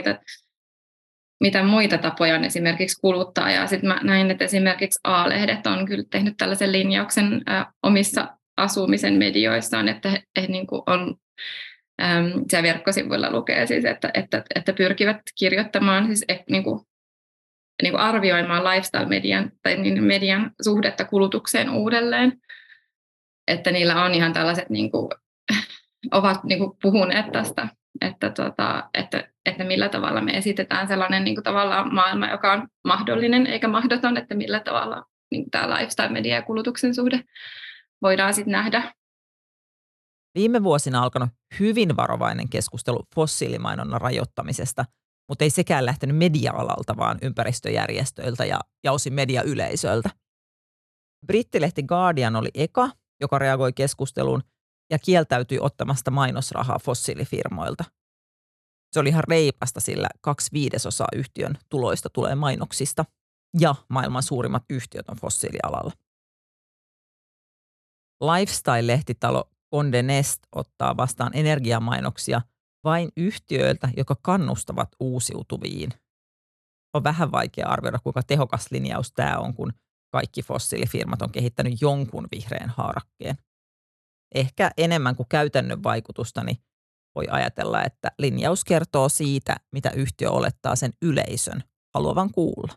mitä muita tapoja on esimerkiksi kuluttaa. Ja sitten mä näin, että esimerkiksi A-lehdet on kyllä tehnyt tällaisen linjauksen omissa asumisen medioissaan, että he niin kuin on siellä verkkosivuilla lukee siis, että pyrkivät kirjoittamaan siis niin kuin arvioimaan lifestyle-median tai median suhdetta kulutukseen uudelleen, että niillä on ihan tällaiset, ovat puhuneet tästä, että millä tavalla me esitetään sellainen tavallaan maailma, joka on mahdollinen eikä mahdoton, että millä tavalla tämä lifestyle-media ja kulutuksen suhde voidaan sitten nähdä. Viime vuosina alkanut hyvin varovainen keskustelu fossiilimainonnan rajoittamisesta, mutta ei sekään lähtenyt media-alalta, vaan ympäristöjärjestöiltä ja osin mediayleisöltä. Brittilehti Guardian oli eka, joka reagoi keskusteluun ja kieltäytyi ottamasta mainosrahaa fossiilifirmoilta. Se oli ihan reipasta, sillä 2/5 yhtiön tuloista tulee mainoksista ja maailman suurimmat yhtiöt on fossiilialalla. Lifestyle-lehtitalo Condé Nast ottaa vastaan energiamainoksia vain yhtiöiltä, jotka kannustavat uusiutuviin. On vähän vaikea arvioida, kuinka tehokas linjaus tämä on, kun kaikki fossiilifirmat on kehittänyt jonkun vihreän haarakkeen. Ehkä enemmän kuin käytännön vaikutusta, niin voi ajatella, että linjaus kertoo siitä, mitä yhtiö olettaa sen yleisön haluavan kuulla.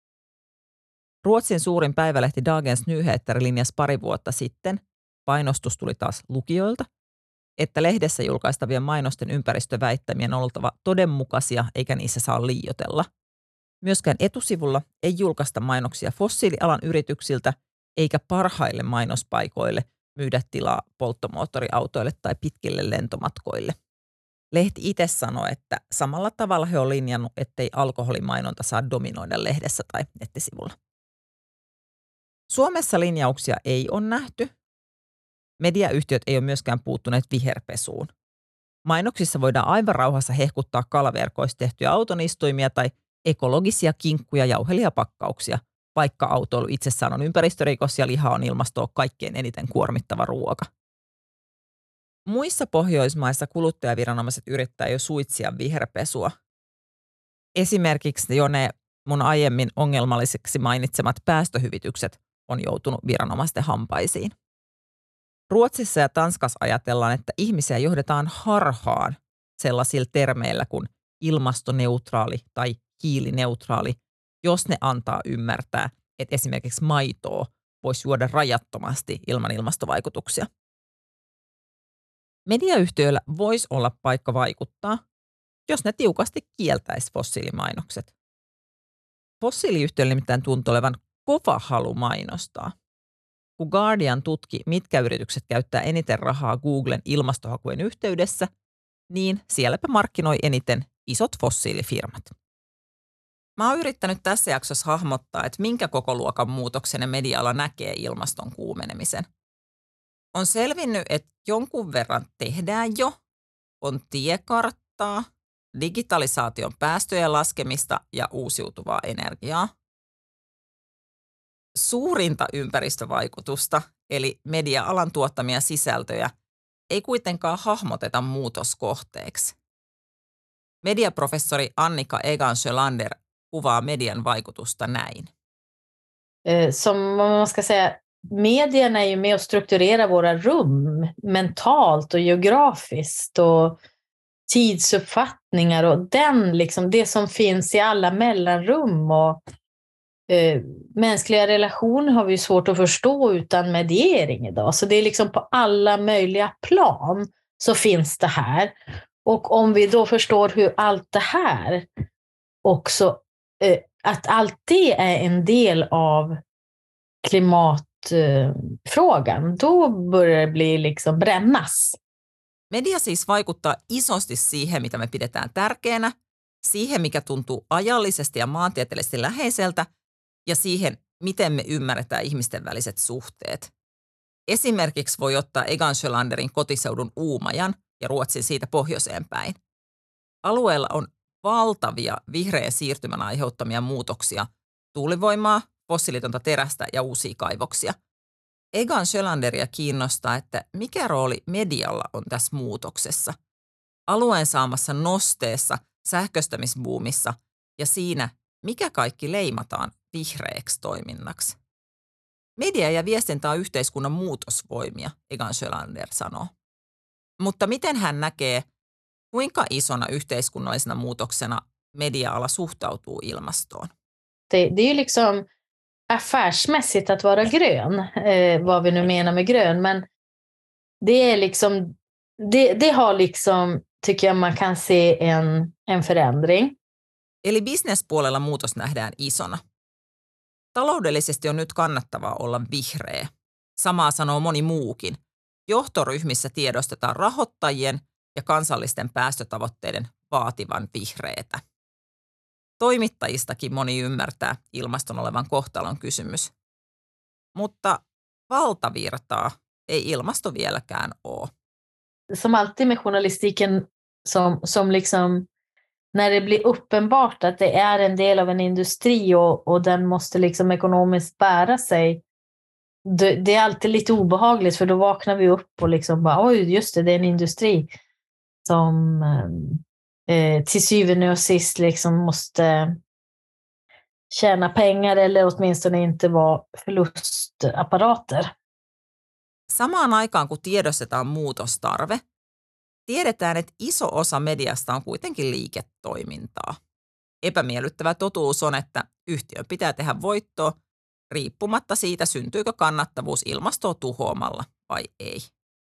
Ruotsin suurin päivälehti Dagens Nyheter linjasi pari vuotta sitten, painostus tuli taas lukijoilta, että lehdessä julkaistavien mainosten ympäristöväittämien on oltava todenmukaisia eikä niissä saa liioitella. Myöskään etusivulla ei julkaista mainoksia fossiilialan yrityksiltä eikä parhaille mainospaikoille myydä tilaa polttomoottoriautoille tai pitkille lentomatkoille. Lehti itse sanoi, että samalla tavalla he on linjannut, ettei alkoholimainonta saa dominoida lehdessä tai nettisivulla. Suomessa linjauksia ei ole nähty. Mediayhtiöt ei ole myöskään puuttuneet viherpesuun. Mainoksissa voidaan aivan rauhassa hehkuttaa kalaverkoista tehtyjä autonistuimia tai ekologisia kinkkuja jauhelihapakkauksia, vaikka autoilu itsessään on ympäristörikos ja liha on ilmastoa kaikkein eniten kuormittava ruoka. Muissa Pohjoismaissa kuluttajaviranomaiset yrittää jo suitsia viherpesua. Esimerkiksi jo ne mun aiemmin ongelmalliseksi mainitsemat päästöhyvitykset on joutunut viranomaisten hampaisiin. Ruotsissa ja Tanskassa ajatellaan, että ihmisiä johdetaan harhaan sellaisilla termeillä kuin ilmastoneutraali tai hiilineutraali, jos ne antaa ymmärtää, että esimerkiksi maitoa voisi juoda rajattomasti ilman ilmastovaikutuksia. Mediayhtiöillä voisi olla paikka vaikuttaa, jos ne tiukasti kieltäisi fossiilimainokset. Fossiiliyhtiöillä nimittäin tuntuu olevan kova halu mainostaa. Kun Guardian tutki, mitkä yritykset käyttää eniten rahaa Googlen ilmastohakujen yhteydessä, niin sielläpä markkinoi eniten isot fossiilifirmat. Mä oon yrittänyt tässä jaksossa hahmottaa, että minkä kokoluokan muutoksen ne media-ala näkee ilmaston kuumenemisen. On selvinnyt, että jonkun verran tehdään jo, on tiekarttaa, digitalisaation päästöjen laskemista ja uusiutuvaa energiaa. Suurinta ympäristövaikutusta, eli media-alan tuottamia sisältöjä, ei kuitenkaan hahmoteta muutoskohteeksi. Mediaprofessori Annika Egan-Sjölander kuvaa median vaikutusta näin. Som man ska säga, medierna är ju med och strukturerar våra rum mentalt och geografiskt och tidsuppfattningar och det som finns i alla mellanrum och mänskliga relationer har vi svårt att förstå utan mediering idag. Så det är liksom på alla möjliga plan så finns det här. Och om vi då förstår hur allt det här också, att allt det är en del av klimatfrågan, då börjar det bli liksom brännas. Media siis vaikuttaa isosti siihen, mitä me pidetään tärkeänä, siihen, mikä tuntuu ajallisesti ja maantieteellisesti läheiseltä, ja siihen, miten me ymmärretään ihmisten väliset suhteet. Esimerkiksi voi ottaa Egan-Sjölanderin kotiseudun Uumajan ja Ruotsin siitä pohjoiseen päin. Alueella on valtavia vihreän siirtymän aiheuttamia muutoksia, tuulivoimaa, fossiilitonta terästä ja uusia kaivoksia. Egan-Sjölanderia kiinnostaa, että mikä rooli medialla on tässä muutoksessa. Alueen saamassa nosteessa, sähköistämisbuumissa ja siinä, mikä kaikki leimataan vihreäksi toiminnaksi. Media ja viestintä on yhteiskunnan muutosvoimia, Egan-Sjölander sanoo. Mutta miten hän näkee, kuinka isona yhteiskunnallisena muutoksena media-ala suhtautuu ilmastoon? Det är ju liksom affärsmässigt att vara grön, vad vi nu menar med grön, men det är liksom, det har liksom, tycker jag man kan se en förändring. Eli bisnespuolella muutos nähdään isona. Taloudellisesti on nyt kannattavaa olla vihreä. Samaa sanoo moni muukin. Johtoryhmissä tiedostetaan rahoittajien ja kansallisten päästötavoitteiden vaativan vihreätä. Toimittajistakin moni ymmärtää ilmaston olevan kohtalon kysymys. Mutta valtavirtaa ei ilmasto vieläkään ole. Som alltid med journalistiken som liksom, när det blir uppenbart att det är en del av en industri och den måste liksom ekonomiskt bära sig, det är alltid lite obehagligt, för då vaknar vi upp och liksom bara, oj, just det är en industri som till syvende och sist liksom måste tjäna pengar eller åtminstone inte vara förlustapparater. Samaan aikaan kun tiedostetaan muutostarve, tiedetään, että iso osa mediasta on kuitenkin liiketoimintaa. Epämiellyttävä totuus on, että yhtiön pitää tehdä voittoa riippumatta siitä, syntyykö kannattavuus ilmastoa tuhoamalla vai ei.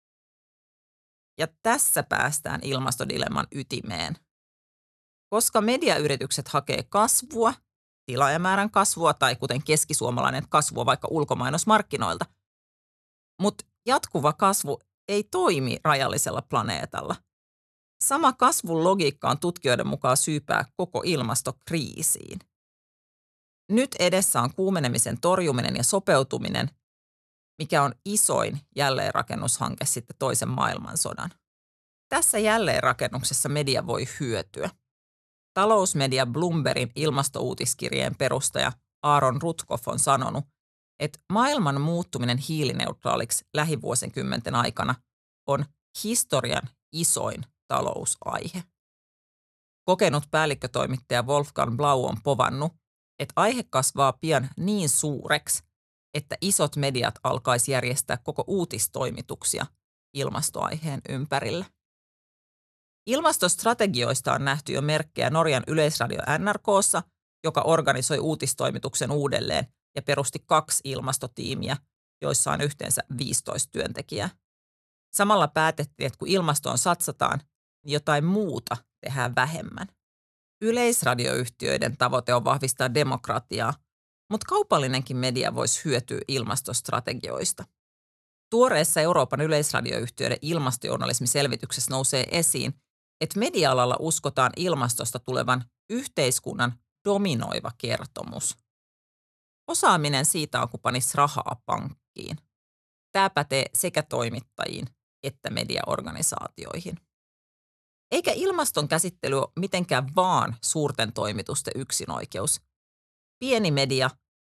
Ja tässä päästään ilmastodilemman ytimeen. Koska mediayritykset hakee kasvua, tilaajamäärän kasvua tai kuten keskisuomalainen kasvua vaikka ulkomainosmarkkinoilta, mutta jatkuva kasvu ei toimi rajallisella planeetalla. Sama kasvun logiikka on tutkijoiden mukaan syypää koko ilmastokriisiin. Nyt edessä on kuumenemisen torjuminen ja sopeutuminen, mikä on isoin jälleenrakennushanke sitten toisen maailmansodan. Tässä jälleenrakennuksessa media voi hyötyä. Talousmedia Bloombergin ilmastouutiskirjeen perustaja Aaron Rutkoff on sanonut, että maailman muuttuminen hiilineutraaliksi lähivuosikymmenten aikana on historian isoin talousaihe. Kokenut päällikkötoimittaja Wolfgang Blau on povannut, että aihe kasvaa pian niin suureksi, että isot mediat alkaisi järjestää koko uutistoimituksia ilmastoaiheen ympärillä. Ilmastostrategioista on nähty jo merkkejä Norjan Yleisradio NRK:ssa, joka organisoi uutistoimituksen uudelleen ja perusti 2 ilmastotiimiä, joissa on yhteensä 15 työntekijää. Samalla päätettiin, että kun ilmastoon satsataan, niin jotain muuta tehdään vähemmän. Yleisradioyhtiöiden tavoite on vahvistaa demokratiaa, mutta kaupallinenkin media voisi hyötyä ilmastostrategioista. Tuoreessa Euroopan yleisradioyhtiöiden ilmastojournalismiselvityksessä nousee esiin, että media-alalla uskotaan ilmastosta tulevan yhteiskunnan dominoiva kertomus. Osaaminen siitä on, kun panisi rahaa pankkiin. Tämä pätee sekä toimittajiin että mediaorganisaatioihin. Eikä ilmaston käsittely ole mitenkään vaan suurten toimitusten yksinoikeus. Pieni media,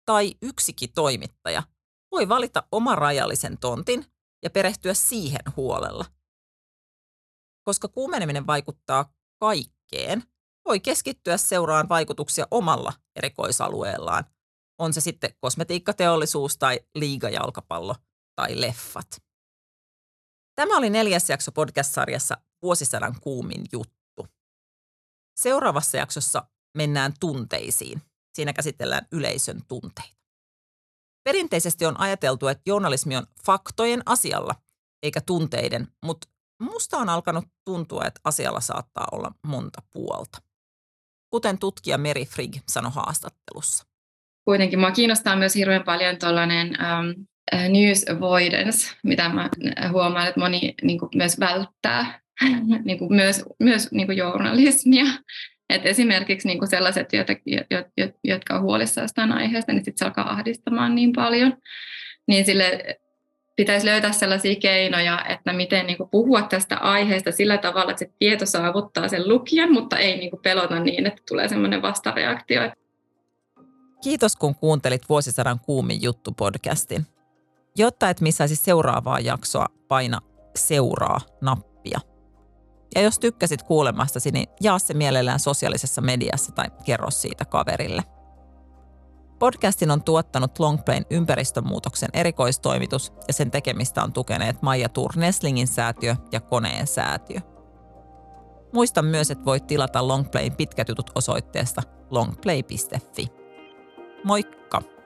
tai yksikin toimittaja voi valita oman rajallisen tontin ja perehtyä siihen huolella. Koska kuumeneminen vaikuttaa kaikkeen, voi keskittyä seuraamaan vaikutuksia omalla erikoisalueellaan. On se sitten kosmetiikkateollisuus tai liigajalkapallo tai leffat. Tämä oli 4. jakso podcast-sarjassa Vuosisadan kuumin juttu. Seuraavassa jaksossa mennään tunteisiin. Siinä käsitellään yleisön tunteita. Perinteisesti on ajateltu, että journalismi on faktojen asialla, eikä tunteiden, mutta musta on alkanut tuntua, että asialla saattaa olla monta puolta. Kuten tutkija Meri Frigg sanoi haastattelussa. Kuitenkin minua kiinnostaa myös hirveän paljon tuollainen news avoidance, mitä mä huomaan, että moni niin kuin myös välttää, niin kuin myös niin kuin journalismia. Et esimerkiksi niin kuin sellaiset, jotka on huolissaan jostain aiheesta, niin sitten se alkaa ahdistamaan niin paljon. Niin sille pitäisi löytää sellaisia keinoja, että miten niin kuin puhua tästä aiheesta sillä tavalla, että se tieto saavuttaa sen lukijan, mutta ei niin kuin pelota niin, että tulee semmoinen vastareaktio. Kiitos, kun kuuntelit Vuosisadan kuumin juttu -podcastin. Jotta et missaisi seuraavaa jaksoa, paina seuraa-nappia. Ja jos tykkäsit kuulemastasi, niin jaa se mielellään sosiaalisessa mediassa tai kerro siitä kaverille. Podcastin on tuottanut Longplayn ympäristömuutoksen erikoistoimitus ja sen tekemistä on tukeneet Maija Thurn-Neslingin säätiö ja Koneen säätiö. Muista myös, että voit tilata Longplayn pitkät jutut osoitteesta longplay.fi. Moikka!